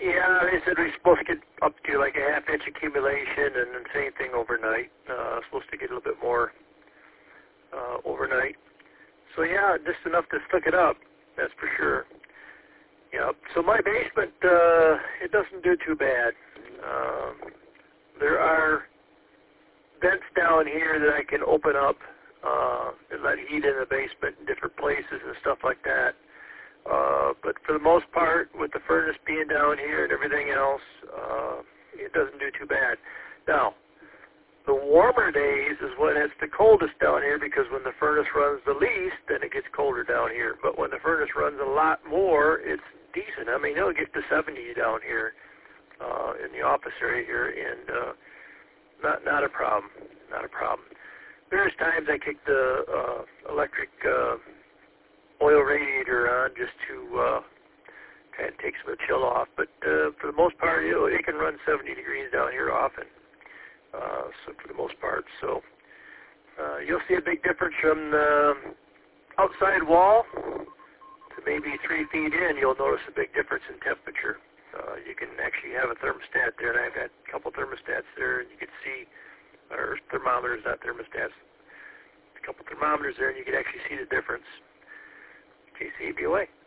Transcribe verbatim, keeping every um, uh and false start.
Yeah, they said we're supposed to get up to like a half inch accumulation, and then same thing overnight. Uh, supposed to get a little bit more uh, overnight. So yeah, just enough to stick it up, that's for sure. Yeah. So my basement, uh, it doesn't do too bad. Um, there are vents down here that I can open up uh, and let heat in the basement in different places and stuff like that. Uh, but for the most part, with the furnace being down here and everything else, uh, it doesn't do too bad. Now, the warmer days is when it's the coldest down here, because when the furnace runs the least, then it gets colder down here. But when the furnace runs a lot more, it's decent. I mean, it'll get to seventy down here uh, in the office area here, and uh, not not a problem, not a problem. There's times I kick the uh, electric uh, oil radiator on just to uh, kind of take some of the chill off. But uh, for the most part, it, it can run seventy degrees down here often. Uh, so for the most part, so uh, you'll see a big difference from the outside wall to maybe three feet in. You'll notice a big difference in temperature. Uh, you can actually have a thermostat there, and I've got a couple thermostats there, and you can see, or thermometers, not thermostats, a couple thermometers there, and you can actually see the difference. J C A B O A.